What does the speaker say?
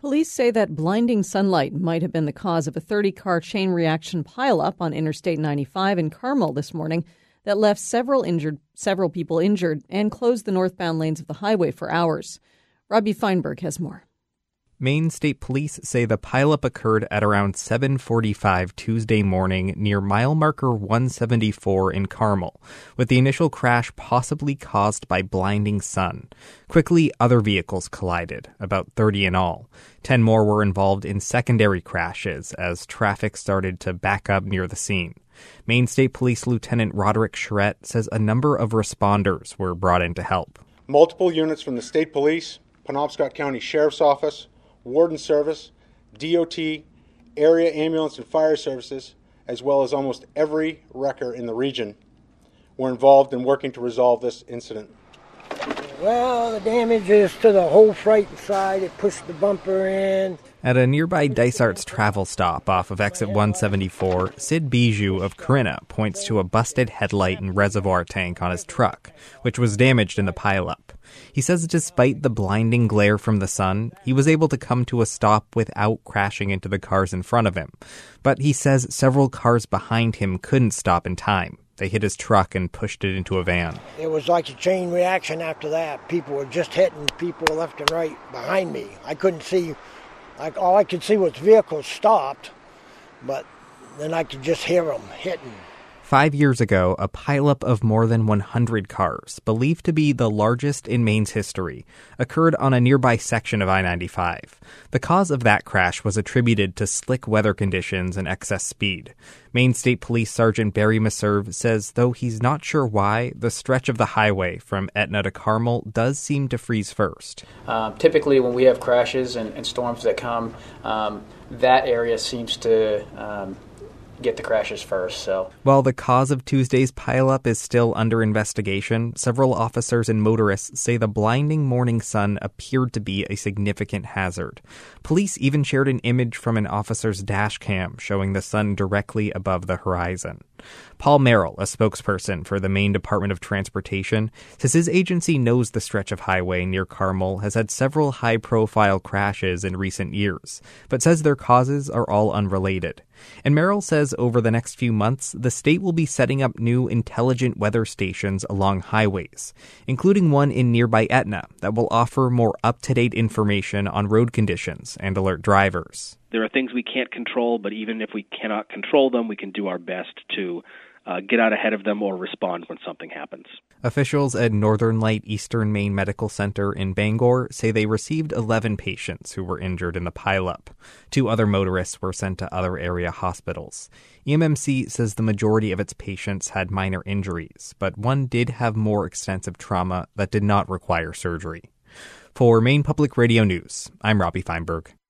Police say that blinding sunlight might have been the cause of a 30-car chain reaction pileup on Interstate 95 in Carmel this morning that left several people injured and closed the northbound lanes of the highway for hours. Robbie Feinberg has more. Maine State Police say the pileup occurred at around 7:45 Tuesday morning near mile marker 174 in Carmel, with the initial crash possibly caused by blinding sun. Quickly, other vehicles collided, about 30 in all. 10 more were involved in secondary crashes as traffic started to back up near the scene. Maine State Police Lieutenant Roderick Charette says a number of responders were brought in to help. Multiple units from the State Police, Penobscot County Sheriff's Office, Warden Service, DOT, area ambulance and fire services, as well as almost every wrecker in the region, were involved in working to resolve this incident. Well, the damage is to the whole front side. It pushed the bumper in. At a nearby Dysart's travel stop off of exit 174, Sid Bijou of Corinna points to a busted headlight and reservoir tank on his truck, which was damaged in the pileup. He says despite the blinding glare from the sun, he was able to come to a stop without crashing into the cars in front of him. But he says several cars behind him couldn't stop in time. They hit his truck and pushed it into a van. It was like a chain reaction after that. People were just hitting people left and right behind me. I couldn't see. All I could see was vehicles stopped, but then I could just hear them hitting. 5 years ago, a pileup of more than 100 cars, believed to be the largest in Maine's history, occurred on a nearby section of I-95. The cause of that crash was attributed to slick weather conditions and excess speed. Maine State Police Sergeant Barry Meserve says though he's not sure why, the stretch of the highway from Etna to Carmel does seem to freeze first. Typically when we have crashes and storms that come, that area seems to get the crashes first. So, while the cause of Tuesday's pileup is still under investigation, several officers and motorists say the blinding morning sun appeared to be a significant hazard. Police even shared an image from an officer's dash cam showing the sun directly above the horizon. Paul Merrill, a spokesperson for the Maine Department of Transportation, says his agency knows the stretch of highway near Carmel has had several high-profile crashes in recent years, but says their causes are all unrelated. And Merrill says over the next few months, the state will be setting up new intelligent weather stations along highways, including one in nearby Etna that will offer more up-to-date information on road conditions and alert drivers. There are things we can't control, but even if we cannot control them, we can do our best to get out ahead of them or respond when something happens. Officials at Northern Light Eastern Maine Medical Center in Bangor say they received 11 patients who were injured in the pileup. 2 other motorists were sent to other area hospitals. EMMC says the majority of its patients had minor injuries, but one did have more extensive trauma that did not require surgery. For Maine Public Radio News, I'm Robbie Feinberg.